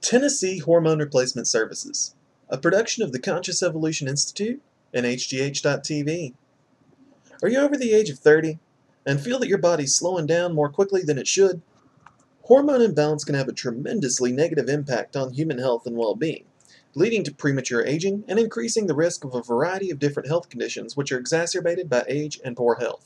Tennessee Hormone Replacement Services, a production of the Conscious Evolution Institute and HGH.TV. Are you over the age of 30 and feel that your body's slowing down more quickly than it should? Hormone imbalance can have a tremendously negative impact on human health and well-being, leading to premature aging and increasing the risk of a variety of different health conditions which are exacerbated by age and poor health.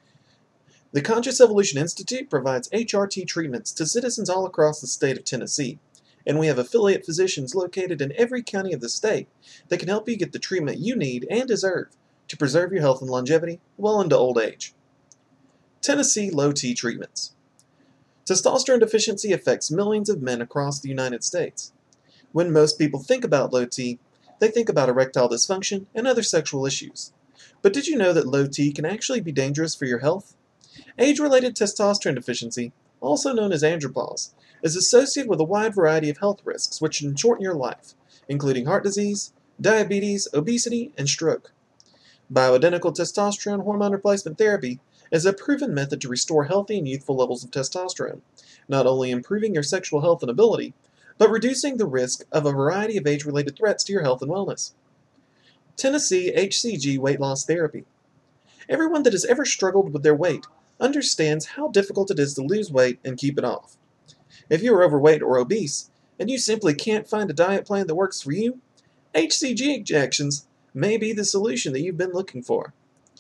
The Conscious Evolution Institute provides HRT treatments to citizens all across the state of Tennessee, and we have affiliate physicians located in every county of the state that can help you get the treatment you need and deserve to preserve your health and longevity well into old age. Tennessee Low T Treatments. Testosterone deficiency affects millions of men across the United States. When most people think about low T, they think about erectile dysfunction and other sexual issues. But did you know that low T can actually be dangerous for your health? Age-related testosterone deficiency, also known as andropause, is associated with a wide variety of health risks which can shorten your life, including heart disease, diabetes, obesity, and stroke. Bioidentical testosterone hormone replacement therapy is a proven method to restore healthy and youthful levels of testosterone, not only improving your sexual health and ability, but reducing the risk of a variety of age-related threats to your health and wellness. Tennessee HCG Weight Loss Therapy. Everyone that has ever struggled with their weight understands how difficult it is to lose weight and keep it off. If you are overweight or obese, and you simply can't find a diet plan that works for you, HCG injections may be the solution that you've been looking for.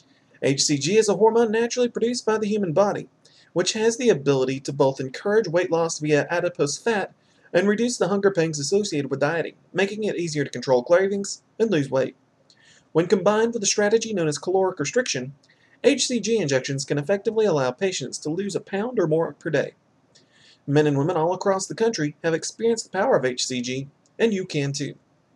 HCG is a hormone naturally produced by the human body, which has the ability to both encourage weight loss via adipose fat and reduce the hunger pangs associated with dieting, making it easier to control cravings and lose weight. When combined with a strategy known as caloric restriction, HCG injections can effectively allow patients to lose a pound or more per day. Men and women all across the country have experienced the power of HCG, and you can too.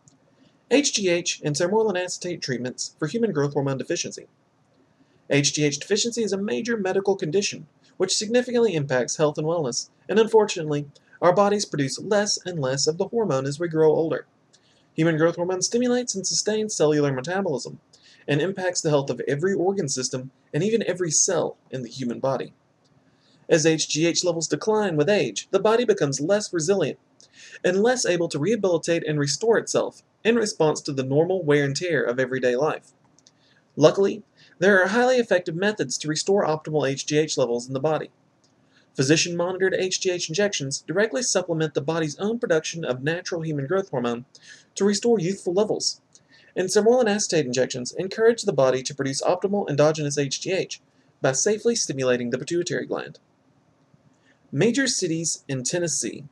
HGH and sermorelin acetate treatments for human growth hormone deficiency. HGH deficiency is a major medical condition which significantly impacts health and wellness, and unfortunately, our bodies produce less and less of the hormone as we grow older. Human growth hormone stimulates and sustains cellular metabolism, and impacts the health of every organ system and even every cell in the human body. As HGH levels decline with age, the body becomes less resilient and less able to rehabilitate and restore itself in response to the normal wear and tear of everyday life. Luckily, there are highly effective methods to restore optimal HGH levels in the body. Physician-monitored HGH injections directly supplement the body's own production of natural human growth hormone to restore youthful levels, and sermorelin acetate injections encourage the body to produce optimal endogenous HGH by safely stimulating the pituitary gland. Major cities in Tennessee.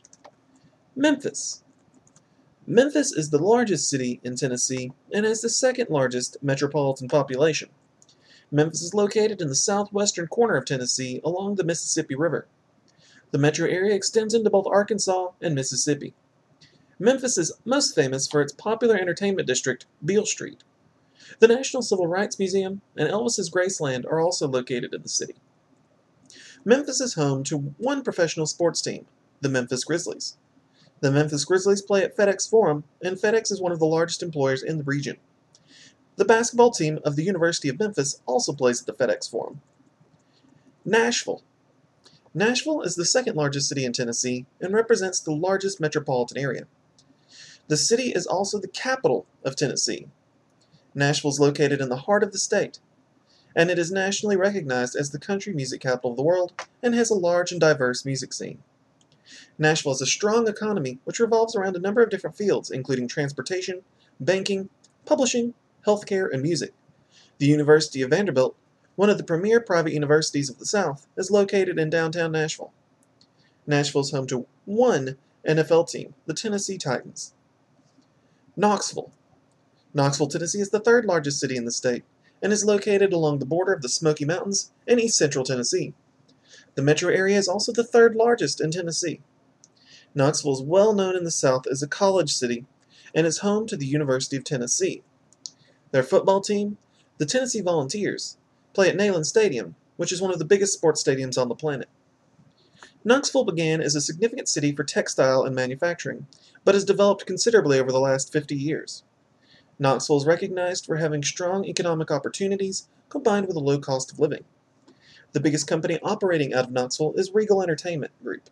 Memphis. Memphis is the largest city in Tennessee and has the second largest metropolitan population. Memphis is located in the southwestern corner of Tennessee along the Mississippi River. The metro area extends into both Arkansas and Mississippi. Memphis is most famous for its popular entertainment district, Beale Street. The National Civil Rights Museum and Elvis's Graceland are also located in the city. Memphis is home to one professional sports team, the Memphis Grizzlies. The Memphis Grizzlies play at FedEx Forum, and FedEx is one of the largest employers in the region. The basketball team of the University of Memphis also plays at the FedEx Forum. Nashville. Nashville is the second largest city in Tennessee and represents the largest metropolitan area. The city is also the capital of Tennessee. Nashville is located in the heart of the state, and it is nationally recognized as the country music capital of the world and has a large and diverse music scene. Nashville has a strong economy which revolves around a number of different fields, including transportation, banking, publishing, healthcare, and music. The University of Vanderbilt, one of the premier private universities of the South, is located in downtown Nashville. Nashville is home to one NFL team, the Tennessee Titans. Knoxville. Knoxville, Tennessee is the third largest city in the state and is located along the border of the Smoky Mountains in east central Tennessee. The metro area is also the third largest in Tennessee. Knoxville is well known in the South as a college city and is home to the University of Tennessee. Their football team, the Tennessee Volunteers, play at Neyland Stadium, which is one of the biggest sports stadiums on the planet. Knoxville began as a significant city for textile and manufacturing, but has developed considerably over the last 50 years. Knoxville is recognized for having strong economic opportunities combined with a low cost of living. The biggest company operating out of Knoxville is Regal Entertainment Group,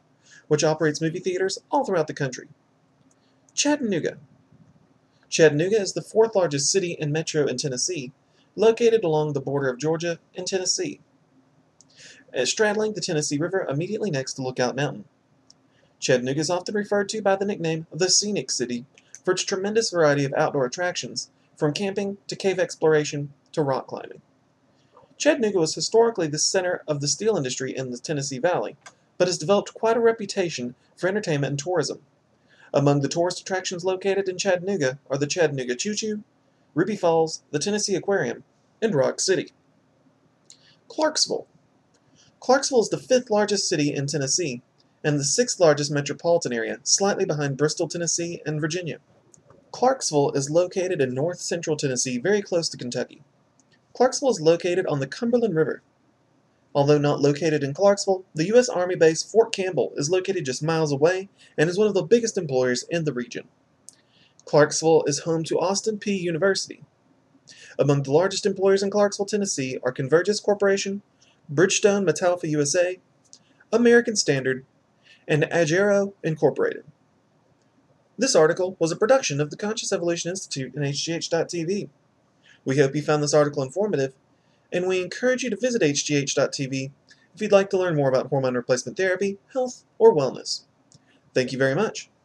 which operates movie theaters all throughout the country. Chattanooga. Chattanooga is the fourth largest city and metro in Tennessee, located along the border of Georgia and Tennessee, straddling the Tennessee River immediately next to Lookout Mountain. Chattanooga is often referred to by the nickname the Scenic City for its tremendous variety of outdoor attractions, from camping to cave exploration to rock climbing. Chattanooga was historically the center of the steel industry in the Tennessee Valley, but has developed quite a reputation for entertainment and tourism. Among the tourist attractions located in Chattanooga are the Chattanooga Choo Choo, Ruby Falls, the Tennessee Aquarium, and Rock City. Clarksville. Clarksville is the fifth largest city in Tennessee and the sixth largest metropolitan area, slightly behind Bristol, Tennessee, and Virginia. Clarksville is located in north-central Tennessee, very close to Kentucky. Clarksville is located on the Cumberland River. Although not located in Clarksville, the U.S. Army base Fort Campbell is located just miles away and is one of the biggest employers in the region. Clarksville is home to Austin Peay University. Among the largest employers in Clarksville, Tennessee are Convergys Corporation, Bridgestone Metalfa USA, American Standard, and Agero Incorporated. This article was a production of the Conscious Evolution Institute and HGH.TV. We hope you found this article informative, and we encourage you to visit HGH.TV if you'd like to learn more about hormone replacement therapy, health, or wellness. Thank you very much.